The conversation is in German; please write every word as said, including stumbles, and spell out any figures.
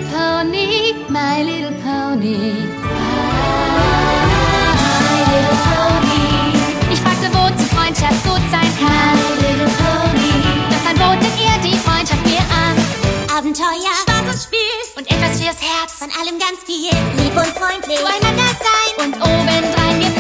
pony, my little pony. My little pony. Ich fragte, wozu Freundschaft gut sein kann. My little pony. Doch dann botet ihr die Freundschaft mir an. Abenteuer, Spaß und Spiel und etwas fürs Herz. von allem ganz viel. Lieb und freundlich, Zueinander sein und obendrein gibt's